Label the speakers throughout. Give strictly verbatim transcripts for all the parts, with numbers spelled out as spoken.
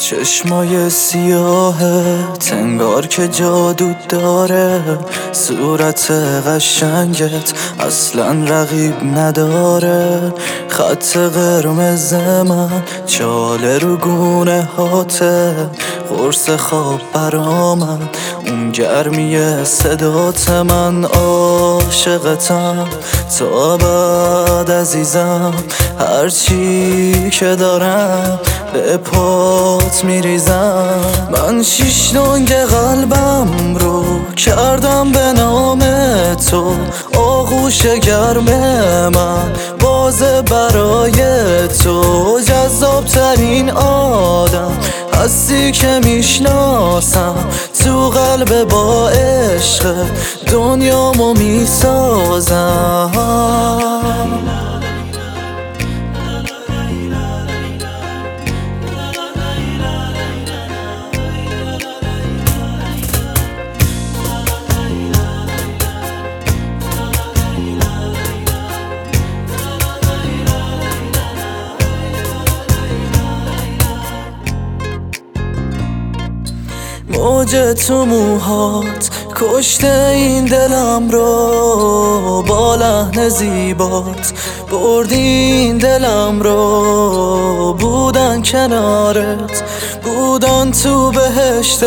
Speaker 1: چشمای سیاهه انگار که جادو داره، صورت قشنگت اصلا رقیب نداره، خط قرمز من چاله رو گونه هاته، قرص خواب برامن اون گرمی صدات، من عاشقتم تا بعد عزیزم، هرچی که دارم به پات میریزم. من شیش لنگ قلبم رو کردم به نام تو، آغوش گرم من بازه برای تو، جذاب ترین آدم هستی که میشناسم، تو قلب با عشق دنیامو میسازم. موج تو موهات کشته این دلم رو، با لحن زیبات بردی این دلم رو، بودن کنارت بودن تو بهشت،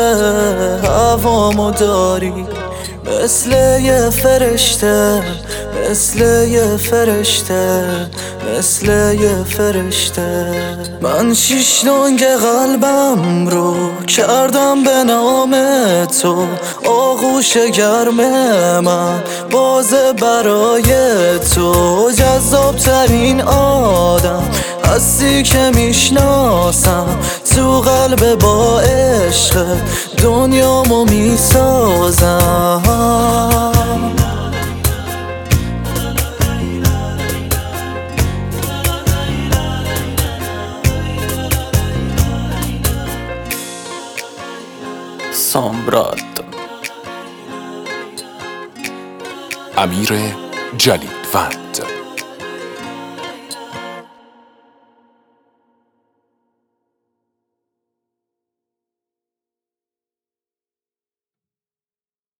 Speaker 1: هوامو داری مثل یه فرشته، مثل یه فرشته، مثل یه فرشته. من شیش لنگ قلبم رو کردم به نام تو، آغوش گرم من بازه برای تو، جذاب ترین آدم هستی که میشناسم، تو قلب با عشق دنیامو میسازم.
Speaker 2: سامراد امیر جلیلوند.